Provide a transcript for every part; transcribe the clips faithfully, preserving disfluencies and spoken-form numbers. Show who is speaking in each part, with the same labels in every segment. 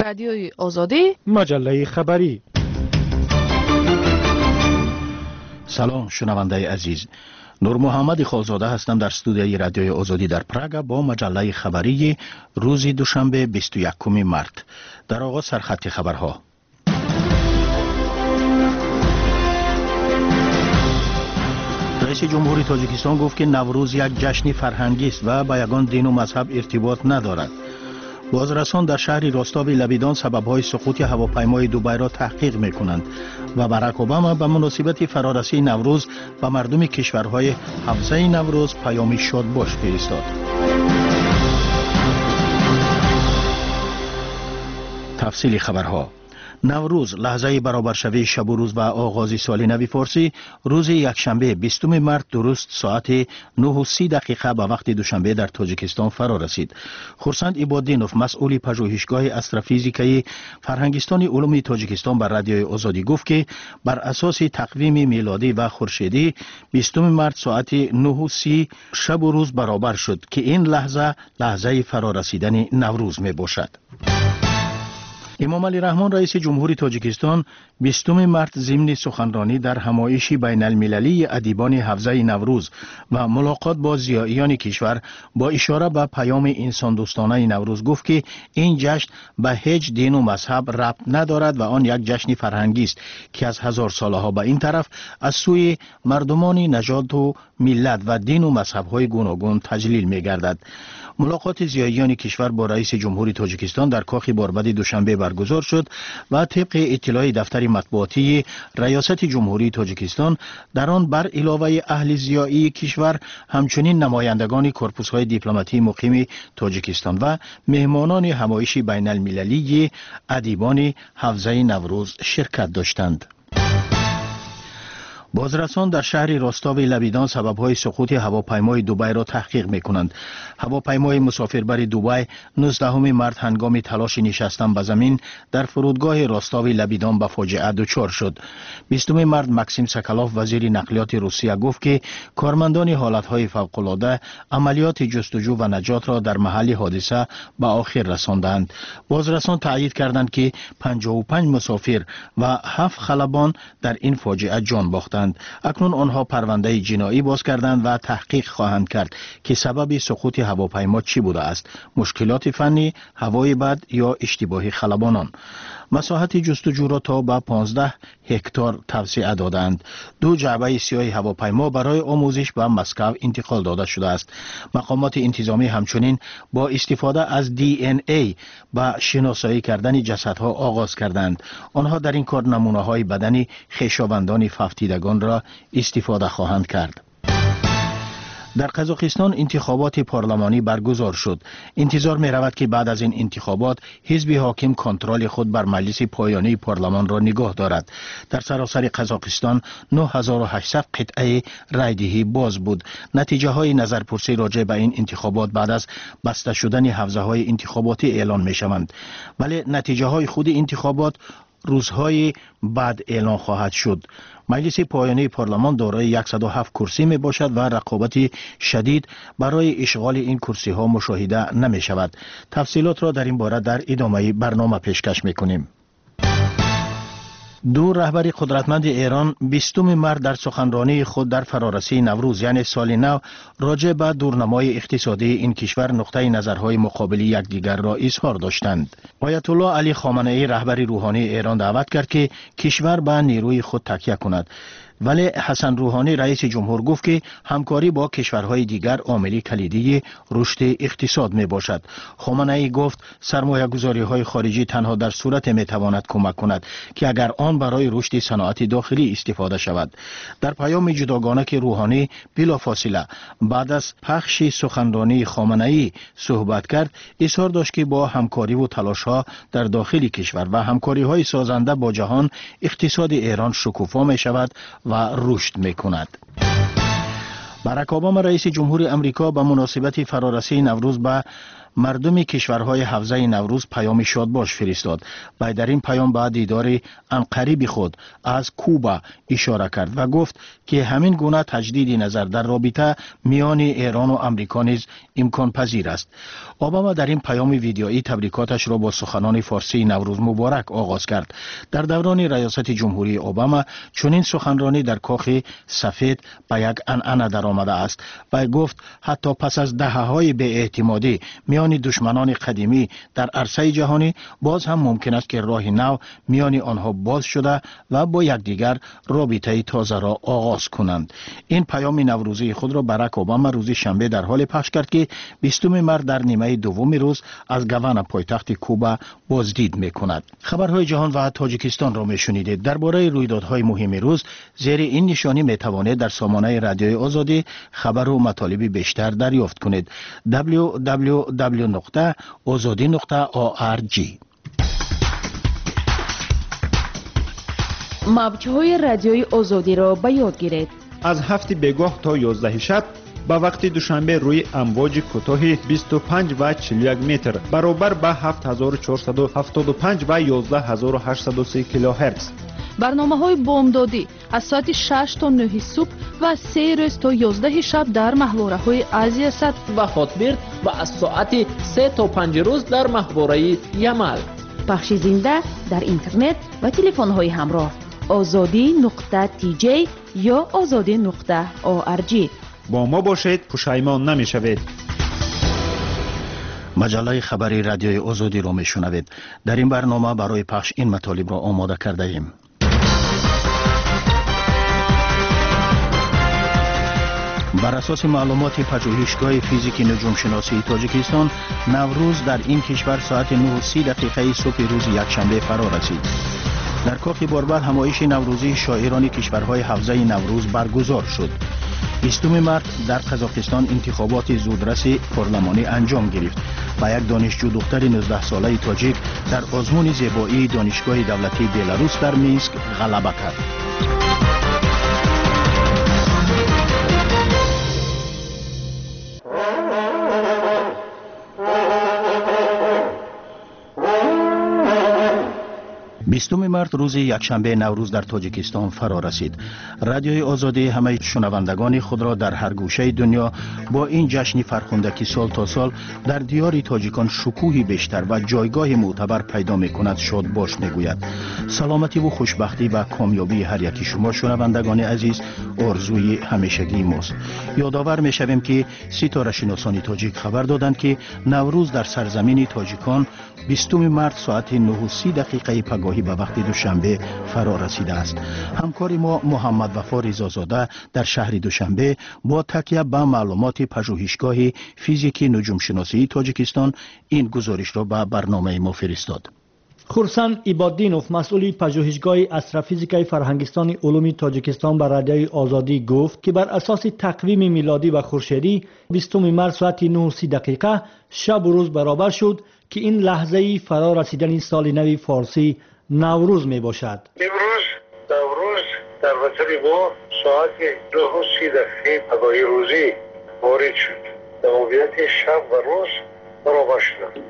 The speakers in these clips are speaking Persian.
Speaker 1: رادیوی آزادی،
Speaker 2: مجله خبری.
Speaker 3: سلام شنونده عزیز، نور محمد خالزاده هستم در استودیوی رادیوی آزادی در پراگ با مجله خبری روز دوشنبه بیست و یکم مارس. در آغاز سرخط خبرها. رئیس جمهوری تاجیکستان گفت که نوروز یک جشن فرهنگی است و با یگان دین و مذهب ارتباط ندارد. بازرسان در شهر راستاوی لبیدان سبب‌های سقوط هواپیمای دوبای را تحقیق می‌کنند و باراک اوباما به مناسبت فرارسی نوروز به مردم کشورهای حوزه نوروز پیامی شادباش فرستاد. تفصیل خبرها. نوروز لحظه برابرشوی شب و روز و آغاز سال نو فارسی روز یکشنبه بیستم مارس درست ساعت نه و سی دقیقه به وقت دوشنبه در تاجیکستان فرا رسید. خورسند عبادینوف مسئول پژوهشگاه استروفیزیکایی فرهنگستان علوم تاجیکستان بر رادیوی آزادی گفت که بر اساس تقویم میلادی و خورشیدی بیستم مارس ساعت نه و سی شب و روز برابر شد که این لحظه لحظه فرا رسیدن نوروز می باشد. امام علی رحمان رئیس جمهوری تاجیکستان بیستم مارس ضمن سخنرانی در همایش بین المللی ادیبان حوزه نوروز و ملاقات با ضیائیان کشور با اشاره به پیام انسان دوستانه نوروز گفت که این جشن به هیچ دین و مذهب ربط ندارد و آن یک جشن فرهنگی است که از هزار سالها به این طرف از سوی مردمان نژاد و ملت و دین و مذهب‌های گوناگون تجلیل می‌گردد. ملاقات ضیائیان کشور با رئیس جمهوری تاجیکستان در کاخ باربد دوشنبه برگزار شد و طبق اطلاع دفتر مطبوعاتی ریاست جمهوری تاجیکستان در آن بر علاوه اهل ضیائی کشور همچنین نمایندگان کورپوس‌های دیپلماتی مقیم تاجیکستان و مهمانان همایش بین المللی ادیبان حوزه نوروز شرکت داشتند. بازرسان در شهر راستاوی لبیدان سبب‌های سقوط هواپیمای دوبای را تحقیق می‌کنند. هواپیمای مسافربر دوبای نوزدهم مارس هنگام تلاش نشستن به زمین در فرودگاه راستاوی لبیدان به فاجعه دچار شد. بیستم مارس ماکسیم ساکالوف وزیر نقلیات روسیه گفت که کارمندان حالت‌های فوق‌العاده عملیات جستجو و نجات را در محل حادثه به آخر رساندند. بازرسان تایید کردند که پنجاه و پنج مسافر و هفت خلبان در این فاجعه جان باختند. اکنون آنها پرونده جنایی باز کردند و تحقیق خواهند کرد که سبب سقوط هواپیما چی بوده است: مشکلات فنی، هوای بد یا اشتباه خلبانان. مساحت جستجو را تا به پانزده هکتار توسعه دادند. دو جعبه سیاه هواپیما برای آموزش به مسکو انتقال داده شده است. مقامات انتظامی همچنین با استفاده از دی ان ای با شناسایی کردن جسدها آغاز کردند. آنها در این کار نمونه های بدنی خویشاوندان فوتیدگان را استفاده خواهند کرد. در قزاقستان انتخابات پارلمانی برگزار شد. انتظار می رود که بعد از این انتخابات حزب حاکم کنترل خود بر مجلس پایانی پارلمان را نگاه دارد. در سراسر قزاقستان نه هزار و هشتصد قطعه رایدهی باز بود. نتیجه های نظرپرسی راجع به این انتخابات بعد از بسته شدن حوزه های انتخاباتی اعلان می شوند، ولی نتیجه های خود انتخابات روزهای بعد اعلان خواهد شد. مجلس پایانی پارلمان دارای صد و هفت کرسی می باشد و رقابت شدید برای اشغال این کرسی ها مشاهده نمی شود. تفصیلات را در این باره در ادامه برنامه پیشکش می کنیم. دو رهبر قدرتمند ایران بیستم مارس در سخنرانی خود در فرارسی نوروز یعنی سال نو راجع به دورنمای اقتصادی این کشور نقطه نظرهای مقابل یکدیگر را اظهار داشتند. آیت الله علی خامنه ای رهبر روحانی ایران دعوت کرد که کشور به نیروی خود تکیه کند، ولی حسن روحانی رئیس جمهور گفت که همکاری با کشورهای دیگر عامل کلیدی رشد اقتصاد می باشد. خامنه ای گفت سرمایه گذاری های خارجی تنها در صورت می تواند کمک کند که اگر آن برای رشد صنعت داخلی استفاده شود. در پیام جداگانه که روحانی بلافاصله بعد از پخش سخنرانی خامنه ای صحبت کرد، اظهار داشت که با همکاری و تلاش ها در داخل کشور و همکاری های سازنده با جهان اقتصاد ایران شکوفا می شود و رشد می کند. باراک اوباما رئیس جمهوری امریکا به مناسبت فرارسی نوروز به مردم کشورهای حوزه نوروز پیام شادباش فرستاد و در این پیام به دیدار عنقریب خود از کوبا اشاره کرد و گفت که همین گونه تجدید نظر در رابطه میان ایران و امریکا نیز امکان پذیر است. اوباما در این پیام ویدیویی تبریکاتش را با سخنان فارسی نوروز مبارک آغاز کرد. در دوران ریاست جمهوری اوباما چنین سخنرانی در کاخ سفید به یک عنعنه درآمده است و گفت حتی پس از دهه‌های بی‌اعتمادی میان دشمنان قدیمی در عرصه جهانی باز هم ممکن است که راه نو میان آنها باز شده و با یکدیگر رابطه تازه را آغاز کنند. این پیام نوروزی خود را باراک اوباما روز شنبه در حال پخش کرد که بیستم مارس در نیمه دوم روز از گاوانا پایتخت کوبا بازدید می‌کند. خبرهای جهان و تاجیکستان را می‌شنیدید. درباره رویدادهای مهم روز زیر این نشانی می‌توانید در سامانه رادیوی آزادی خبر و مطالب بیشتر دریافت کنید. دبلیو دبلیو دبلیو نقطه آزادی نقطه او آر جی.
Speaker 1: موج‌های رادیوی آزادی را به یاد گیرید.
Speaker 2: از هفت بیگاه تا یازده شب با وقت دوشنبه روی امواج کوتاه بیست و پنج و چهل و یک متر برابر با هفت هزار و چهارصد و هفتاد و پنج و یازده هزار و هشتصد و سه کیلوهرتز.
Speaker 1: برنامه‌های بامدادی از ساعت شش تا نه صبح و سه روز تا یازده شب در محوره‌های آسیا صد
Speaker 4: و خاطبرد و از ساعت سه تا پنج روز در محوره یمل.
Speaker 1: پخش زنده در اینترنت و تلفن‌های همراه آزادی نقطه تی جی یا آزادی نقطه او آر جی.
Speaker 2: با ما باشید، پشیمان نمی‌شوید.
Speaker 3: مجله خبری رادیوی آزادی را میشنوید. در این برنامه برای پخش این مطالب را آماده کرده ایم. بر اساس معلومات پژوهشگاه فیزیک نجوم شناسی تاجیکستان، نوروز در این کشور ساعت نه و سی دقیقه صبح روز یکشنبه فرا رسید. در کاخ باربر همایش نوروزی شاعران کشورهای حوزه نوروز برگزار شد. بیستم مارس در قزاقستان انتخابات زودرس پارلمانی انجام گرفت و یک دانشجو دختر نوزده ساله تاجیک در آزمون زیبایی دانشگاه دولتی بلاروس در مینسک غلبه کرد. بیستم مارس روز یکشنبه نوروز در تاجیکستان فرا رسید. رادیوی آزادی همه شنوندگان خود را در هر گوشه دنیا با این جشن فرخنده که سال تا سال در دیار تاجیکان شکوهی بیشتر و جایگاه معتبر پیدا می‌کند شاد باش می‌گوید. سلامتی و خوشبختی و کامیابی هر یکی شما شنوندگان عزیز آرزوی همیشگی ماست. یادآور می‌شویم که ستاره شناسان تاجیک خبر دادند که نوروز در سرزمین تاجیکان بیستم مارس ساعت نه و سی دقیقه پگاهی به وقت دوشنبه فرا رسیده است. همکار ما محمد وفا رضازاده در شهر دوشنبه با تکیه به معلومات پژوهشگاه فیزیک نجوم شناسی تاجیکستان این گزارش را به برنامه ما فرستاد.
Speaker 5: خورسان ایبادینوف مسئول پژوهشگاه استروفیزیک فرهنگستان علوم تاجیکستان بر رادیوی آزادی گفت که بر اساس تقویم میلادی و خورشیدی بیستم مارس ساعت نه و سی دقیقه شب و روز برابر شد که این لحظه فرا رسیدن سال نو فارسی نوروز می باشد.
Speaker 6: امروز نوروز در وطن ما ساعت نه و سی دقیقه پگاهی روزی وارد شد. نوبیت شب و روز برابر شد.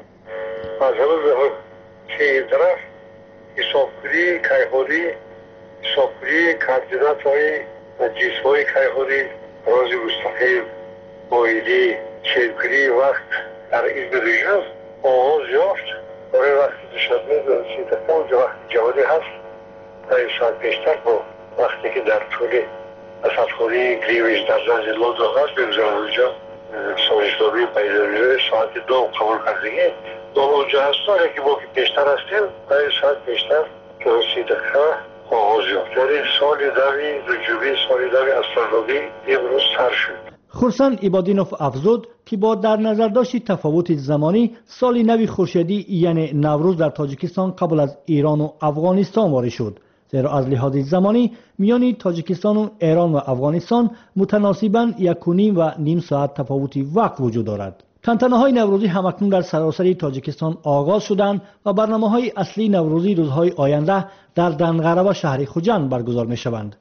Speaker 6: از همه که این طرف حسابگیری کیهانی حسابگیری کاردینات های و جسم های کیهانی راز مستقیم مایلی چیزگیری وقت در این ریژن آغاز یافت. برای وقت دوشنبه سی دقیقه اونجا وقت جهانی هست تا این ساعت بیشتر با وقتی که در طول رصدخانه گریویج در زنج لندن هست بگذارم اونجا سازشنامه بی‌ضروری ساعت دو قبول کردگی دو اونجا هستن یکی با که بیشتر هستیم تا این ساعت بیشتر که سی دقیقه آغاز یافت. یعنی سال نوی رجوبی سال نوی استرونومی امروز سر شد.
Speaker 5: خورسان ایبادینوف افزود که با در نظر داشت تفاوت زمانی سال نو خورشیدی یعنی نوروز در تاجیکستان قبل از ایران و افغانستان وارد شد، زیرا از لحاظ زمانی میان تاجیکستان و ایران و افغانستان متناسباً یک و نیم و نیم ساعت تفاوت وقت وجود دارد. تنتنه‌های نوروزی همکنون در سراسر تاجیکستان آغاز شدند و برنامه‌های اصلی نوروزی روزهای آینده در دنقره و شهر خوجند برگزار می‌شوند.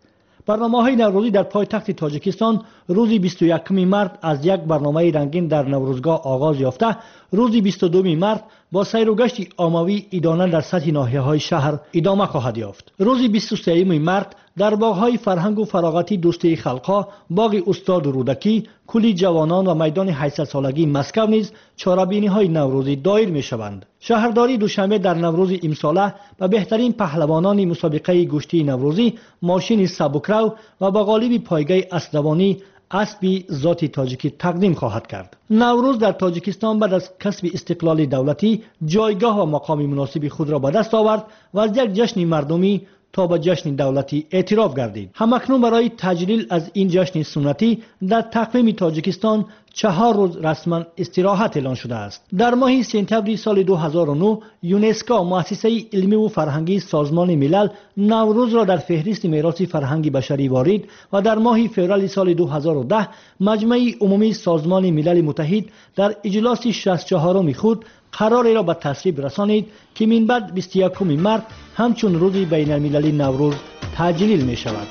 Speaker 5: برنامه‌های نوروزی در پایتخت تاجیکستان روز بیست و یکم مارس از یک برنامه رنگین در نوروزگاه آغاز یافته، روز بیست و دوم مارس با سیر و گشت عمومی عیدانه در سطح ناحیه‌های شهر ادامه خواهد یافت. روز بیست و سوم مارس در باغ‌های فرهنگ و فراغتی دوستی خلقا، باغ استاد رودکی، کولی جوانان و میدان هشتصد سالگی مسکو نیز چاره‌بینی‌های نوروزی دایر می‌شوند. شهرداری دوشنبه در نوروز امساله به بهترین پهلوانان مسابقه گشتی نوروزی ماشین سبکرو و با قالب پایگاه اسبدوانی اسبی ذاتی تاجیکی تقدیم خواهد کرد. نوروز در تاجیکستان بعد از کسب استقلال دولتی جایگاه و مقام مناسب خود را به دست آورد و از یک جشن مردمی تا به جشن دولتی اعتراف گردید. همکنون برای تجلیل از این جشن سنتی در تقویم تاجیکستان چهار روز رسما استراحت اعلان شده است. در ماه سپتامبر سال دو هزار و نه یونسکو مؤسسه علمی و فرهنگی سازمان ملل نوروز را در فهرست میراث فرهنگی بشری وارد و در ماه فوریه سال دو هزار و ده مجمع عمومی سازمان ملل متحد در اجلاس شصت و چهارم خود قراری را به تصویب رسانید که من بعد بیست و یکم مارس همچون روز بین المللی نوروز تجلیل می شود.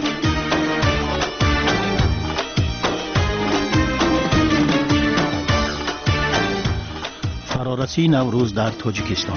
Speaker 3: فرارسی نوروز در تاجیکستان.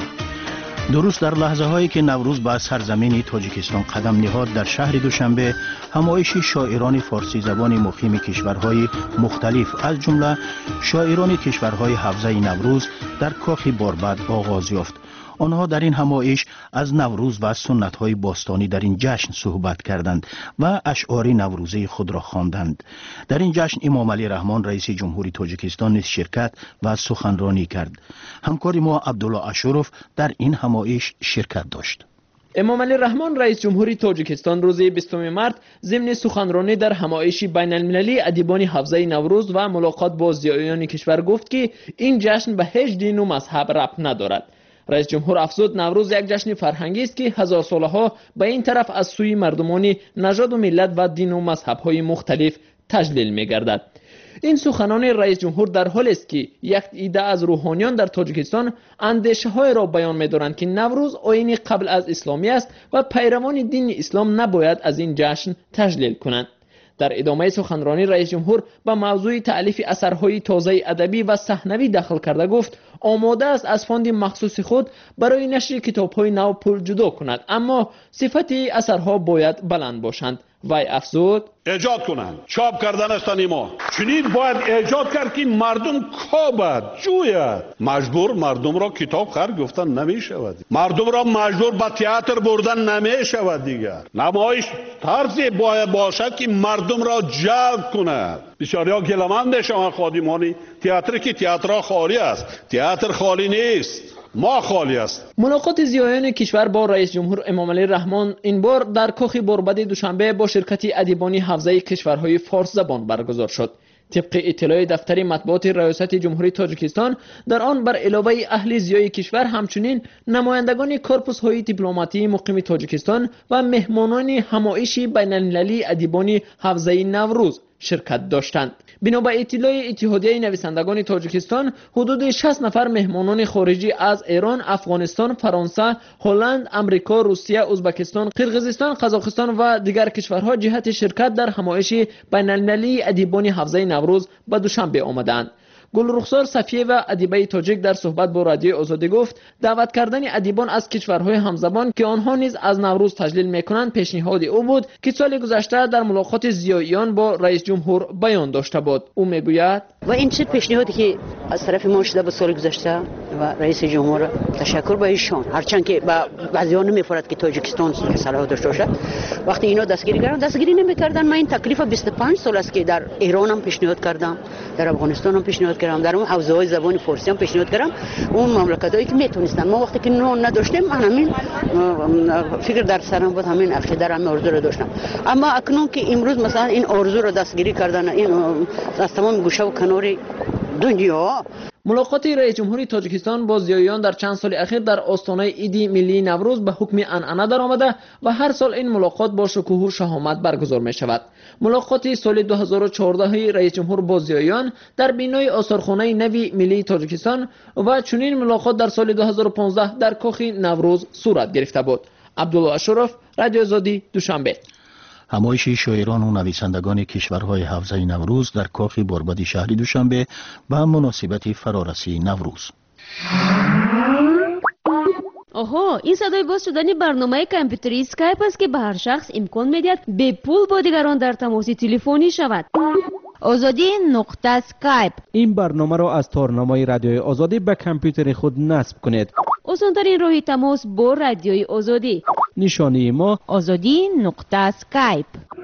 Speaker 3: درست در لحظه هایی که نوروز به سرزمین تاجیکستان قدم نهاد، در شهر دوشنبه همایش شاعران فارسی زبان مقیم کشورهای مختلف از جمله شاعران کشورهای حوزه نوروز در کاخ باربد آغاز یافت. آنها در این همایش از نوروز و سنت‌های باستانی در این جشن صحبت کردند و اشعار نوروزی خود را خواندند. در این جشن امام علی رحمان رئیس جمهوری تاجیکستان نیز شرکت و سخنرانی کرد. همکار ما عبدالله اشرف در این همایش شرکت داشت.
Speaker 4: امام علی رحمان رئیس جمهوری تاجیکستان روز بیستم مارس ضمن سخنرانی در همایش بین المللی ادیبان حوزه نوروز و ملاقات با زیایان کشور گفت که این جشن به هیچ دین و مذهب ربط ندارد. رئیس جمهور افزود نوروز یک جشن فرهنگی است که هزار ساله ها به این طرف از سوی مردمان نژاد و ملت و دین و مذهب های مختلف تجلیل می گردد. این سخنان رئیس جمهور در حالی است که یک عده از روحانیان در تاجیکستان اندیشه های را بیان می دارند که نوروز آیین قبل از اسلامی است و پیروان دین اسلام نباید از این جشن تجلیل کنند. در ادامه سخنرانی رئیس جمهور به موضوع تألیف اثرهای تازه ادبی و صحنوی داخل کرده گفت آماده است از فاند مخصوص خود برای نشر کتاب‌های نو پول جدا کند، اما صفت اثرها باید بلند باشند. وی افزود
Speaker 7: ایجاد کنند، چاپ کردن است نیما. چنین باید ایجاد کرد که مردم کابد جوید. مجبور مردم را کتاب خر گفتن نمی شود، مردم را مجبور به تئاتر بردن نمی شود. دیگر نمایش طرزی باید باشد که مردم را جلب کند. بسیاریا گلمند شما خادمانی تئاتر که تئاتر خالی است، تئاتر خالی نیست، ما خالی است.
Speaker 4: ملاقات زیایان کشور با رئیس جمهور امام علی رحمان این بار در کاخ باربد دوشنبه با شرکت ادیبان حوزه کشورهای فارس زبان برگزار شد. طبق اطلاع دفتر مطبوعات ریاست جمهوری تاجیکستان، در آن بر علاوه اهل زیای کشور همچنین نمایندگان کورپوس های دیپلماتی مقیم تاجیکستان و مهمانان همایش بین المللی ادیبان حوزه نوروز شرکت داشتند. بنا به اطلاع اتحادیه نویسندگان تاجیکستان، حدود شصت نفر مهمانان خارجی از ایران، افغانستان، فرانسه، هلند، امریکا، روسیه، ازبکستان، قرقیزستان، قزاقستان و دیگر کشورها جهت شرکت در همایش بین المللی ادیبان حوزه نوروز به دوشنبه آمدند. گل رخسار صفیه و ادیبه تاجیک در صحبت با رادیو آزادی گفت دعوت کردن ادیبان از کشورهای همزبان که آنها نیز از نوروز تجلیل میکنند پیشنهاد او بود که سال گذشته در ملاقات زیاییان با رئیس جمهور بیان داشته بود. او میگوید
Speaker 8: و این چه پیشنهادی که از طرف ما شده به سال گذشته و رئیس جمهور، تشکر به ایشان، هرچند که با بعضی‌ها نمی‌فرد که تاجیکستان صلاح داشته باشد. وقتی اینا دستگیری کردن دستگیری نمی‌کردن. من این تکلیف بیست و پنج سال است که در ایران هم پیشنهاد کردم، در افغانستان هم پیشنهاد کردم، در اون حوزه‌های زبان فارسی هم پیشنهاد کردم. اون مملکتایی که میتونستن، ما وقتی که نون نداشتیم من همین فکر در سرم بود، همین عقیده را آرزو را داشتم. اما اکنون که امروز مثلا این آرزو را دستگیری کردن این از تمام گوشه و کنار دنیا.
Speaker 4: ملاقات رئیس جمهوری تاجیکستان با زیاییان در چند سال اخیر در آستانه عید ملی نوروز به حکم عنعنه درآمده و هر سال این ملاقات با شکوه و شهامت برگزار می شود. ملاقات سال دو هزار و چهارده رئیس جمهور با زیاییان در بینای آثارخانه نوی ملی تاجیکستان و چنین ملاقات در سال دو هزار و پانزده در کاخ نوروز صورت گرفته بود. عبدالله اشرف، رادیو آزادی، دوشنبه.
Speaker 3: همایش شاعران و نویسندگان کشورهای حوزه نوروز در کاخ بربد شهری دوشنبه به مناسبت فرارسی نوروز.
Speaker 9: آها، این صدای باز شدن برنامه کامپیوتری اسکایپ است که به هر شخص امکان می‌دهد به پول با دیگران در تماس تلفنی شود.
Speaker 1: آزادی نقطه اسکایپ.
Speaker 10: این برنامه را از تارنمای رادیوی آزادی به کامپیوتر خود نصب کنید.
Speaker 9: آسان‌ترین راه تماس با رادیوی آزادی.
Speaker 10: نشانی ما
Speaker 1: آزادی نقطه اسکایپ.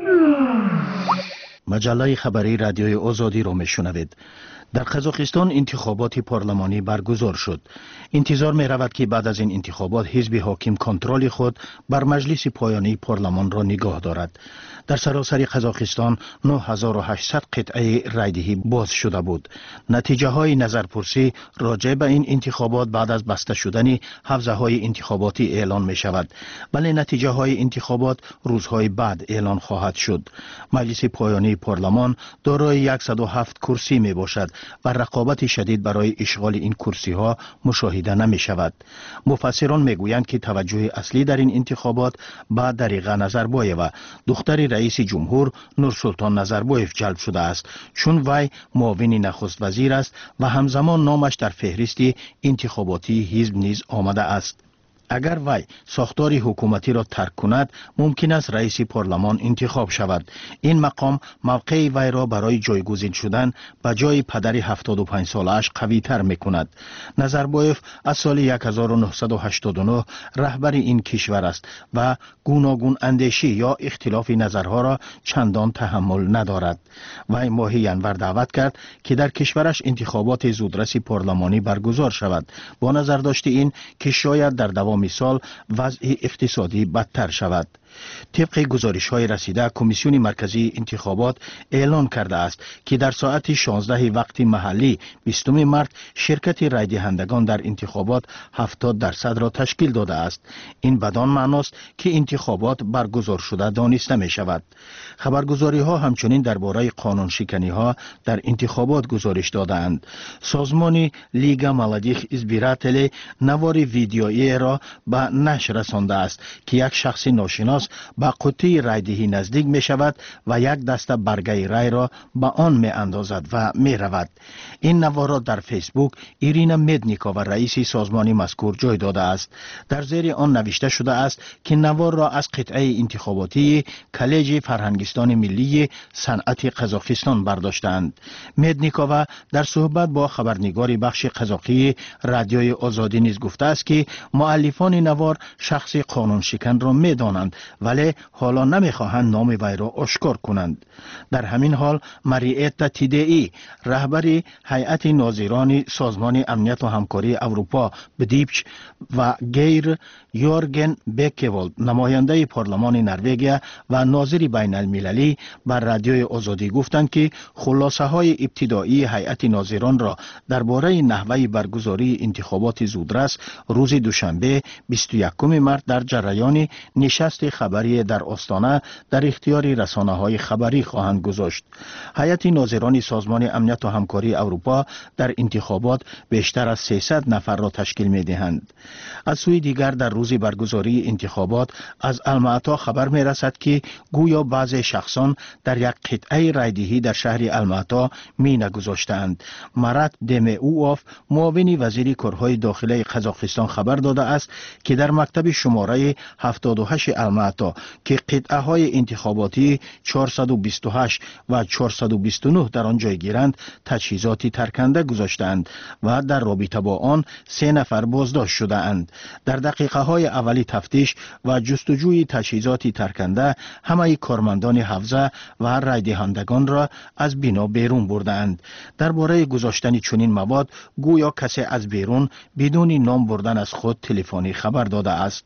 Speaker 3: مجله خبری رادیوی آزادی را میشنوید. در قزاقستان انتخابات پارلمانی برگزار شد. انتظار می رود که بعد از این انتخابات حزب حاکم کنترل خود بر مجلس پایانی پارلمان را نگاه دارد. در سراسر قزاقستان نه هزار و هشتصد قطعه رایدهی باز شده بود. نتیجه های نظرپرسی راجع به این انتخابات بعد از بسته شدن حوزه های انتخاباتی اعلان می شود. ولی نتیجه های انتخابات روزهای بعد اعلان خواهد شد. مجلس پایانی پارلمان دارای صد و هفت کرسی می باشد و رقابت شدید برای اشغال این کرسی ها مشاهده نمی شود. مفسران می گویند که توجه اصلی در این انتخابات به دریغه نظربایف، دختر رئیس جمهور نورسلطان نظربایف جلب شده است، چون وی معاون نخست وزیر است و همزمان نامش در فهرست انتخاباتی حزب نیز آمده است. اگر وی ساختار حکومتی را ترک کند، ممکن است رئیس پارلمان انتخاب شود. این مقام موقع وی را برای جایگزین شدن به جای پدر هفتاد و پنج سالش قوی تر می کند. نظربایف از سال هزار و نهصد و هشتاد و نه رهبر این کشور است و گوناگون اندیشی یا اختلاف نظرها را چندان تحمل ندارد. وی ماه ینور دعوت کرد که در کشورش انتخابات زودرس پارلمانی برگزار شود، با نظر داشت این که شاید در دوام سال وضع اقتصادی بدتر شود. طبق گزارش های رسیده، کمیسیون مرکزی انتخابات اعلان کرده است که در ساعت شانزده وقت محلی بیستم مارس شرکت رای دهندگان در انتخابات هفتاد درصد را تشکیل داده است. این بدان معناست که انتخابات برگزار شده دانسته می شود. خبرگزاری ها همچنین درباره قانون شکنی ها در انتخابات گزارش دادند. سازمان لیگا ملادیخ ازبیراتلی نوار ویدیویی را به نشر رسانده است که یک شخص ناشناس با قطعه رایدهی نزدیک می شود و یک دسته برگه رای را به آن می اندازد و می رود. این نوار را در فیسبوک ایرینا مدنیکووا رئیس سازمان مذکور جای داده است. در زیر آن نوشته شده است که نوار را از قطعه انتخاباتی کالج فرهنگستان ملی صنعت قزاقستان برداشتند. مدنیکووا در صحبت با خبرنگار بخش قزاقی رادیوی آزادی نیز گفته است که مؤلفان نوار شخص قانون شکن را می دانند ولی حالا نمیخواهند نام وی را آشکار کنند. در همین حال ماریتا تیدئی رهبر هیئت ناظران سازمان امنیت و همکاری اروپا بدیپچ و گیر یورگن بکوالد نماینده پارلمان نروژ و ناظر بین المللی بر رادیوی آزادی گفتند که خلاصه های ابتدایی هیئت ناظران را درباره نحوه برگزاری انتخابات زودرس روز دوشنبه بیست و یکم مارس در جریان نشست خبری در آستانه در اختیار رسانه های خبری خواهند گذاشت. هیئت ناظران سازمان امنیت و همکاری اروپا در انتخابات بیشتر از سیصد نفر را تشکیل می دهند. از سوی دیگر در روز برگزاری انتخابات از الماتا خبر می رسد که گویا بعضی شخصان در یک قطعه رایدهی در شهر الماتا می نگذاشتند. مرات دمئوف معاون وزیر کارهای داخلی قزاقستان خبر داده است که در مکتب شماره هفتاد و هشت الماتا که قطعه های انتخاباتی چهارصد و بیست و هشت و چهارصد و بیست و نه در آن جای گیرند تجهیزاتی ترکنده گذاشتند و در رابطه با آن سه نفر بازداشت شده اند. در دقیقه های اولی تفتیش و جستجوی تجهیزاتی ترکنده همه کارمندان حوزه و رای دهندگان را از بنا بیرون بردند. درباره گذاشتن چنین مواد گویا کسی از بیرون بدون نام بردن از خود تلفنی خبر داده است.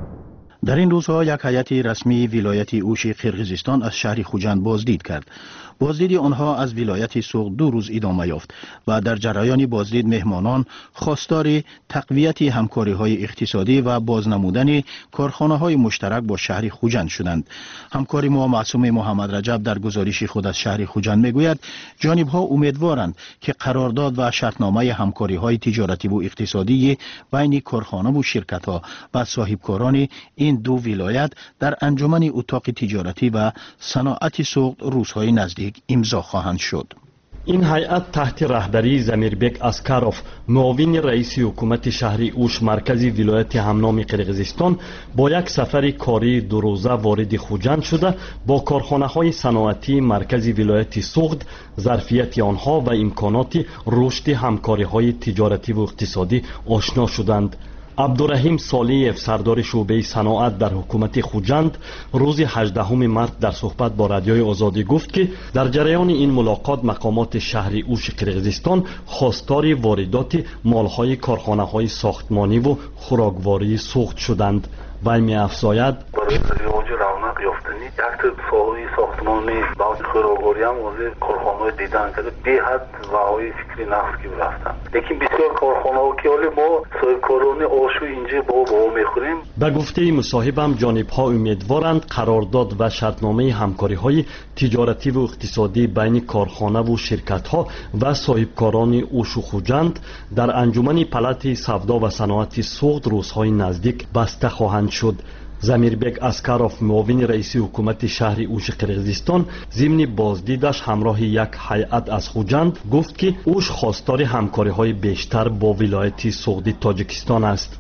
Speaker 3: در این روزها یک هیئت رسمی ولایت اوش قرقیزستان از شهر خوجند بازدید کرد. بازدید آنها از ولایت سوغد دو روز ادامه یافت و در جریان بازدید مهمانان خواستار تقویت همکاری‌های اقتصادی و بازنمودن کارخانه‌های مشترک با شهر خوجند شدند. همکار ما معصوم محمد رجب در گزارش خود از شهر خوجند میگوید جانب‌ها امیدوارند که قرارداد و شرطنامه همکاری‌های تجارتی و اقتصادی بین کارخانه و شرکت‌ها و صاحبکاران این دو ولایت در انجمن اتاق تجارتی و صنعت سوغد روزهای نزدیک امضا خواهند شد.
Speaker 11: این هیئت تحت رهبری زمیربک اسکاروف معاون رئیس حکومت شهر اوش مرکزی ولایت همنام قرقیزستان با یک سفر کاری دو روزه وارد خوجند شده با کارخانه‌های صنعتی مرکزی ولایت سوغد ظرفیت آنها و امکانات رشد همکاری‌های تجارتی و اقتصادی آشنا شدند. عبدالرحیم صالحیف سردار شعبه صنعت در حکومت خوجند روز هجدهم مارس در صحبت با رادیوی آزادی گفت که در جریان این ملاقات مقامات شهر اوش قرقیزستان خواستار واردات مالهای کارخانه‌های ساختمانی و خوراکواری سوغد شدند. وی می‌افزاید
Speaker 12: برای رواج رونق یافتنی یک ساحه ساختمانی بعضی خوراکواری هم واسه کارخانه‌های دیدن که به حد وهای فکری نقص کی رفتن، لیکن بسیار کارخانه‌ها که حالی ما صاحبکاران آشو اینجا با با میخوریم.
Speaker 11: به گفته مصاحبم جانب‌ها امیدوارند قرارداد و شرطنامه همکاری‌های تجارتی و اقتصادی بین کارخانه و شرکت‌ها و صاحبکاران اوش و خوجند در انجمن پلات سودا و صنعت سوغد روزهای نزدیک بسته خواهند شد. زمیربک اسکاروف معاون رئیس حکومت شهر اوش قرقیزستان ضمن بازدیدش همراه یک هیئت از خوجند گفت که اوش خواستار همکاری‌های بیشتر با ولایت سوغد تاجیکستان است.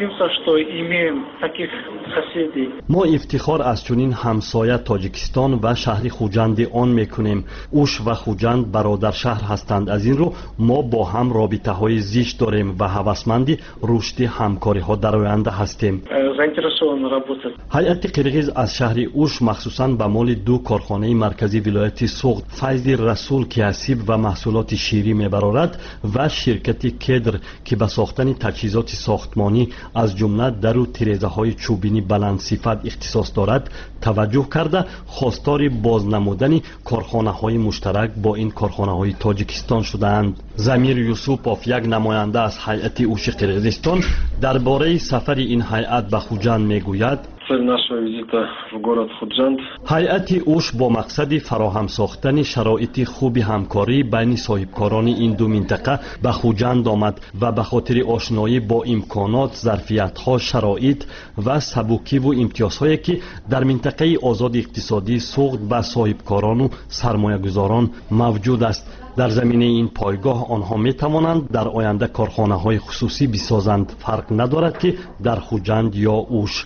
Speaker 11: ما افتخار از چنین همسایه تاجیکستان و شهر خوجند آن میکنیم. اوش و خوجند برادر شهر هستند. از این رو ما با هم رابطه های زیست داریم و هوسمند رشد همکاری ها در آینده هستیم. هیئت قرقیز از شهر اوش مخصوصاً به مال دو کارخانه مرکزی ولایت سوغد فیض رسول که اسیب و محصولات شیری میبرارد و شرکت کدر که به ساختن تجهیزات ساختمانی از جمله در و تیرزه های چوبینی بلند صفت اختصاص دارد توجه کرده خواستار بازنمودن کارخانه های مشترک با این کارخانه های تاجیکستان شدند. زمیر یوسوپوف یک نماینده از هیئت اوش قرقیزستان درباره سفر این هیئت به خوجند میگوید هیئت اوش با مقصد فراهم ساختن شرایط خوب همکاری بین صاحبکاران این دو منطقه به خوجند آمد و به خاطر آشنایی با امکانات، ظرفیت‌ها، شرایط و سبوکی و امتیازهایی که در منطقه آزاد اقتصادی سوغد به صاحبکاران و سرمایه‌گذاران موجود است. در زمینه این پایگاه آنها می توانند در آینده کارخانه های خصوصی بسازند. فرق ندارد که در خوجند یا اوش.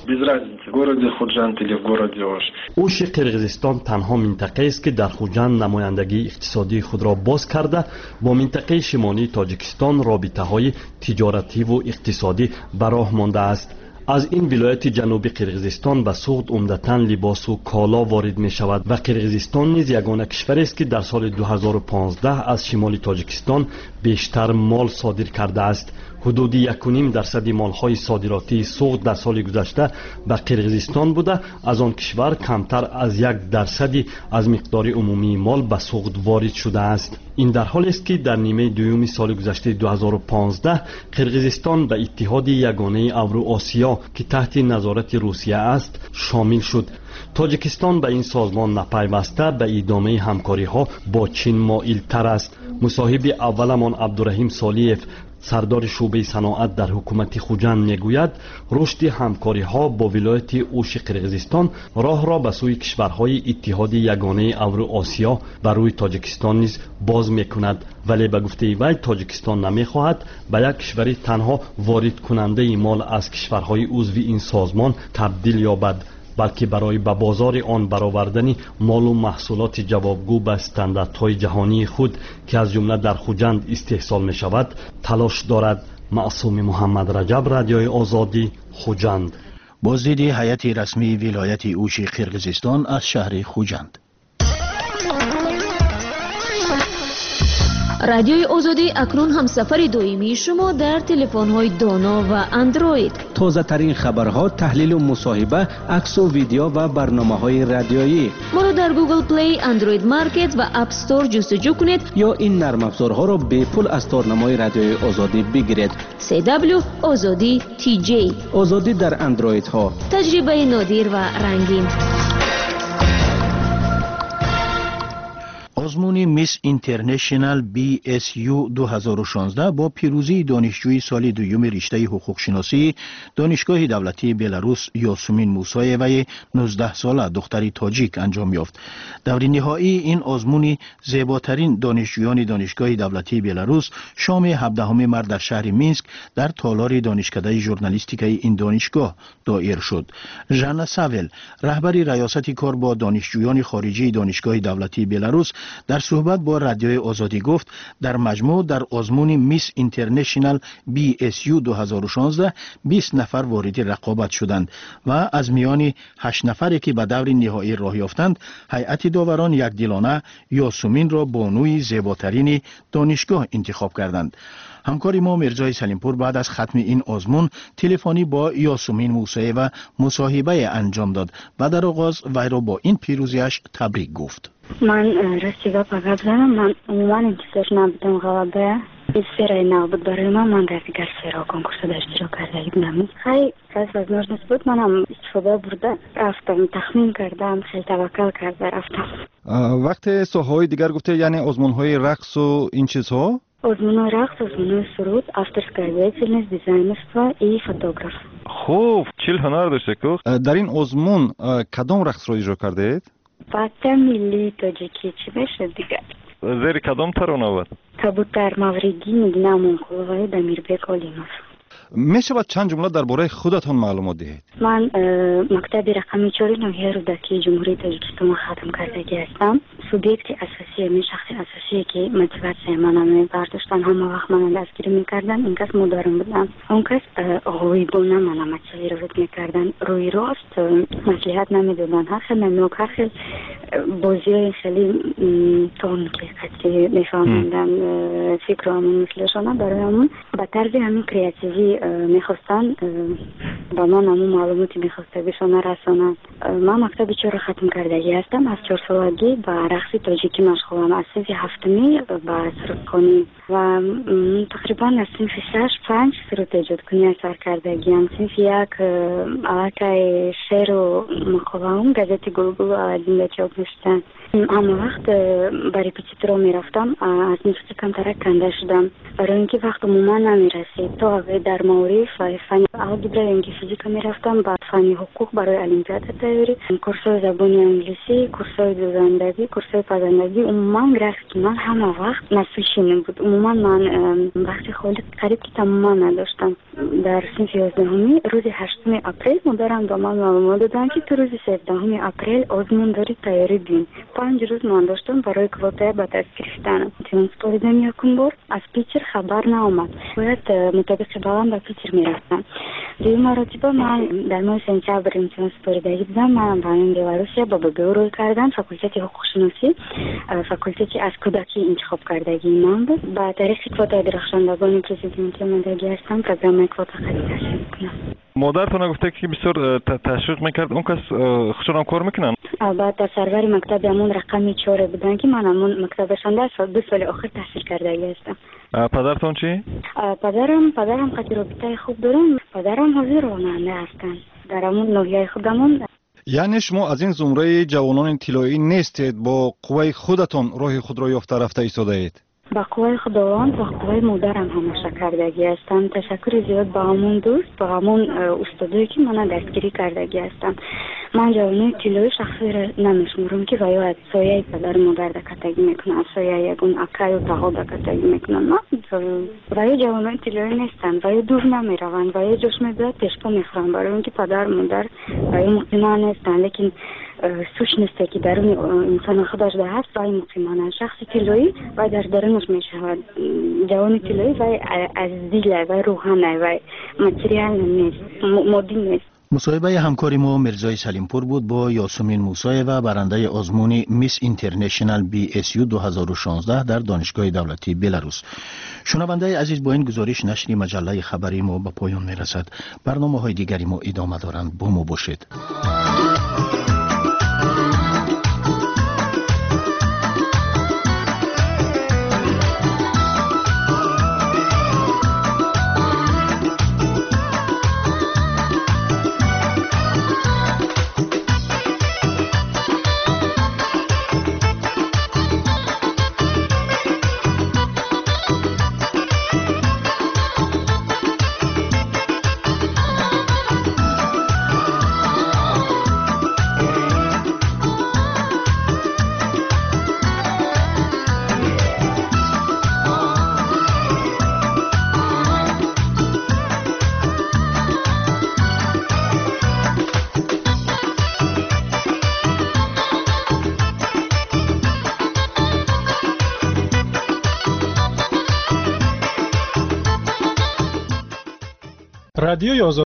Speaker 11: اوش قرقیزستان تنها منطقه است که در خوجند نمایندگی اقتصادی خود را باز کرده با منطقه شمالی تاجیکستان رابطه های تجارتی و اقتصادی به راه مانده است. از این ولایت جنوبی قرقیزستان به سوغد عمدتاً لباس و کالا وارد می شود و قرقیزستان نیز یگانه کشور است که در سال دو هزار و پانزده از شمال تاجیکستان بیشتر مال صادر کرده است. حدود یک و نیم درصد مالهای صادراتی سوغد در سال گذشته به قرقیزستان بوده، از آن کشور کمتر از یک درصدی از مقدار عمومی مال به سوغد وارد شده است. این در حالی است که در نیمه دوم سال گذشته دو هزار و پانزده قرقیزستان به اتحاد یگانه اوراسیا که تحت نظارت روسیه است شامل شد. تاجیکستان به این سازمان نپیوسته به ادامه همکاری ها با چین مایل تر است. مصاحب اولمان عبدالرحیم صالحیف سردار شعبه صنعت در حکومت خوجند میگوید رشد همکاری ها با ولایت اوش قرقیزستان راه را به سوی کشورهای اتحاد یگانه اوراسیا و روی تاجیکستان نیز باز میکند، ولی به گفته وی تاجیکستان نمیخواهد به یک کشور تنها وارد کننده مال از کشورهای عضو این سازمان تبدیل یابد، بلکه برای به بازار آن برآوردن مال و محصولات جوابگو به استانداردهای جهانی خود که از جمله در خوجند استحصال می شود تلاش دارد. معصوم محمد رجب، رادیوی آزادی، خوجند.
Speaker 3: بازدید هیئت رسمی ولایت اوش قرقیزستان از شهر خوجند.
Speaker 9: رادیوی آزادی اکنون هم سفر دائمی شما در تلفن‌های دانا و اندروید.
Speaker 10: تازه ترین خبرها، تحلیل و مصاحبه، عکس و ویدیو و برنامه‌های رادیویی.
Speaker 9: ما را در گوگل پلی، اندروید مارکت و اپ استور جستجو کنید
Speaker 10: یا این نرم افزارها را به پول از تارنمای رادیوی آزادی بگیرید.
Speaker 9: سی دبلیو آزادی تی جی.
Speaker 10: آزادی در اندروید ها.
Speaker 9: تجربه نادر و رنگین.
Speaker 3: آزمون میس اینترنشنال بی اس یو دو هزار و شانزده با پیروزی دانشجوی سال دوم رشته حقوق شناسی دانشگاه دولتی بلاروس یاسمین موسایوی نوزده ساله دختری تاجیک انجام یافت. دور نهایی این آزمون زیباترین دانشجویان دانشگاه دولتی بلاروس شام هفدهم مارس در شهر مینسک در تالار دانشکده ژورنالیستیکی این دانشگاه دایر شد. ژانا ساول، رهبر ریاست کار با دانشجویان خارجی دانشگاه دولتی بلاروس، در صحبت با رادیوی آزادی گفت در مجموع در آزمون میس اینترنشنال بی اس یو دو هزار و شانزده بیست نفر وارد رقابت شدند و از میان هشت نفری که به دور نهایی راه یافتند هیئت داوران یکدلانه یاسمین را بانوی زیباترین دانشگاه انتخاب کردند. همکاری ما مرزای سلیمپور بعد از ختم این آزمون تلفنی با یاسمین موسوی و مصاحبه انجام داد و در آغاز وی را با این پیروزیش تبریک گفت.
Speaker 13: من راستی با فقط زنم من عموما انتظار نبودم غلبه سفره نبود برای من من در دیگر سفره کنکورس اشتراک کرده بودم. خیلی از возможность بود منم استفاده برده رفتم تخمین کردم خیلی توکل کرده رفتم.
Speaker 14: وقت ساحه‌های دیگر گفته یعنی آزمون‌های رقص و این چیزها؟
Speaker 13: آزمون رقص، آزمون سرود، авторская деятельность, дизайнерство и фотограф.
Speaker 14: خوب، چیل هنر داشته که در این آزمون کدام رقص را اجرا کردید؟
Speaker 13: بطه ملی تاجیکی چی بشه دیگه؟
Speaker 14: زیر کدام ترانه بود؟
Speaker 13: کبوتر موریدی نگینا منقلوی دمیربک آلیموف.
Speaker 14: می شود چند جمله درباره خودتان معلومات دهید؟
Speaker 13: من مکتب رقمی چهار نوحه رودکی جمهوری تاجیکستان ختم کردگی هستم. سوبیکت اساسی من شخص اساسی که موتیواسیون منو برداشتن همه وقت منو دستگیر میکردن این کس مدارم بودم. اون کس غویبونه منو مسئله رو میکردن روی راست مصلحت نمیدادن. هر خیلی ممنوع هر خیلی بازی های خیلی تونکی میفهمندن فکر همون مثلشانه برای همون به طرز همین کریاتیوی میخواستن با من همون معلوماتی میخواسته بشانه رسانه. من مکتب چهار ختم کردگی هستم. از چهار سالگی با رقص تاجیکی مشغولم. از صنف هفتمی با سرودخوانی و تقریبا از صنف شش پنج سرود ایجاد کنی سر کردگیم. صنف یک علاقه شعر و مقاله هم گازت گلگل و علادین چاپ میشتن. اما وقت برای پیچیترو میرفتم از نفسی کمترک کنده شدم برای اینکه وقت عموما نمیرسید. تا در معارف فن الگبرا یا فیزیک میرفتم بعد فن حقوق برای المپیاد تیاری کورسای زبان انگلیسی کورسای دوزندگی کورسای پزندگی عموما گرافیک من همه وقت نسوشینه بود. عموما من وقتی خالی قریب که تماما نداشتم. در صنف یازدهمی روز هشتم اپریل مدرم با من معلومات دادن که تو روز سیزدهم اپریل آزمون داری تیاری دین. پنج روز من داشتم برای کوتاه به دست گرفتن. ترانسپوریدم یکم بار از پیچر خبر نامد. باید مطابق بالام به پیچر میرفتم. دیو مراتبه من در ماه سنتبر ترانسپوریدگی بودم. من برای بلاروسیا با بگو روی کردم. فاکولته حقوق شناسی فاکولته از کودکی انتخاب کردگی من بود. با تاریخ کوتاه درخشندگان پرزیدنتی ماندگی هستم. پروگرام کوتاه خیلی تشکیل کنم.
Speaker 14: مادرتون گفته که بسیار تشویق میکرد. اون کس خودشون هم کار میکنن؟
Speaker 13: بعد در سرور مکتب همون رقمی چهار بودن که من همون مکتبشان در سال دو سال آخر تحصیل کرده هستم.
Speaker 14: پدرتون چی؟
Speaker 13: پدرم پدرم خیلی رابطه خوب دارم. پدرم حاضر راننده هستن در همون نوحه خودمون.
Speaker 14: یعنی شما از این زمره جوانان طلایی نیستید، با قوه خودتان راه خود را یافته رفته ایستاده اید؟
Speaker 13: با قوه خداوند و قوه مادرم همه کردگی هستم. تشکر زیاد با همون دوست با همون استادایی که من دستگیری کردگی هستم. من جوانای طلایی شخصی را نمیشمرم که ویا از سایه پدر مادر دکتگی میکنن، از سایه یکون اکای و تاها دکتگی میکنن. نه ویا جوانای طلایی نیستن، ویا دور نمیروند، ویا جوش میداد پیشپا میخورن برای اینکه پدر مادر ویا مقیمان نیستن. لیکن سوشنسته که درون انسان خودش ده هست وای مقیمانه. شخص طلایی وای در درونش میشود. جوان طلایی وای از دیل وای روحانه وای ماتریال نیست، مادی نیست.
Speaker 3: مصاحبه همکار ما مرزای سلیمپور بود با یاسمین موسی و برنده آزمون میس اینترنشنال بی اس یو دو هزار و شانزده در دانشگاه دولتی بلاروس. شنونده عزیز، با این گزارش نشر مجله خبری ما به پایان میرسد. برنامه های دیگری ما ادامه دارند، با ما باشید.
Speaker 15: رادیوی